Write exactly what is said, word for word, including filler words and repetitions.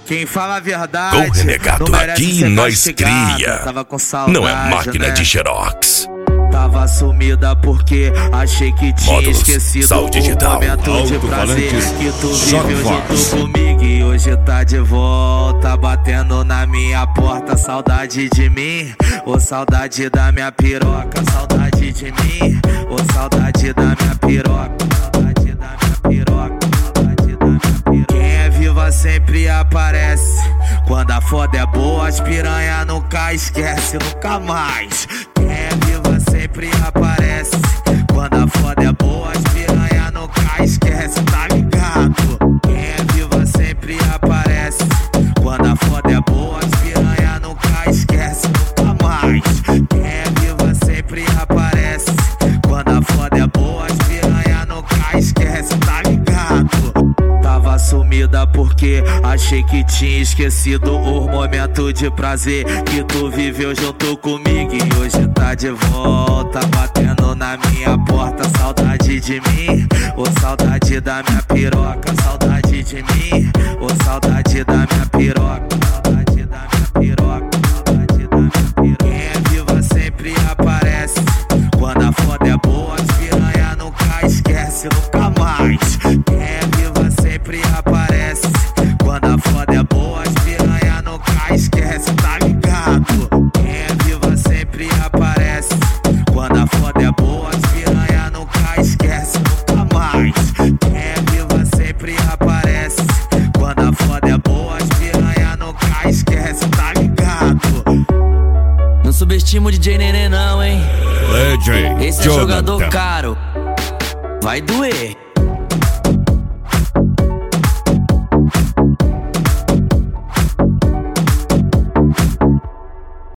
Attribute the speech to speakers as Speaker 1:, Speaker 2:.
Speaker 1: Quem fala a verdade,
Speaker 2: Com Renegado
Speaker 1: não merece
Speaker 2: aqui
Speaker 1: ser
Speaker 2: nós
Speaker 1: castigado.
Speaker 2: cria.
Speaker 1: Tava com saudade,
Speaker 2: Não é máquina
Speaker 1: né?
Speaker 2: de xerox.
Speaker 1: Tava sumida porque achei que tinha
Speaker 2: Módulos,
Speaker 1: esquecido
Speaker 2: sal digital,
Speaker 1: o momento de prazer que tu viveu
Speaker 3: Soundbox.
Speaker 1: junto comigo. E hoje tá de volta, batendo na minha porta. Saudade de mim, ou saudade da minha piroca. Saudade de mim, ou saudade da minha piroca. Saudade da minha piroca, saudade da minha piroca. Quem é viva sempre aparece. Quando a foda é boa, as piranha nunca esquece, nunca mais. Quem é viva sempre aparece. Quando a foda é boa, as piranha nunca esquece, tá ligado? Quem é viva sempre aparece. Quando a foda é boa, as piranha nunca esquece, nunca mais. Quem é viva sempre aparece. Quando a foda é boa, as piranha nunca esquece, tá ligado? Tava sumida porque achei que tinha esquecido o momento de prazer que tu viveu junto comigo. E hoje tá de volta, batendo na minha porta. Saudade de mim, ou saudade da minha piroca. Saudade de mim, ou saudade da minha piroca. Saudade da minha piroca, saudade da minha piroca. Quem é viva sempre aparece. Quando a foda é boa, as piranha nunca esquece, nunca mais. Quem é viva sempre aparece. Quando a foda é boa, as piranha nunca esquece, tá ligado? Quem é viva sempre aparece. Quando a foda é boa, as piranha nunca esquece, nunca mais. Quem é viva sempre aparece. Quando a foda é boa, as piranha nunca esquece, tá ligado?
Speaker 4: Não subestima o D J Nenê não, hein?
Speaker 3: Legend
Speaker 4: Esse é
Speaker 3: Jonathan.
Speaker 4: jogador caro, vai doer.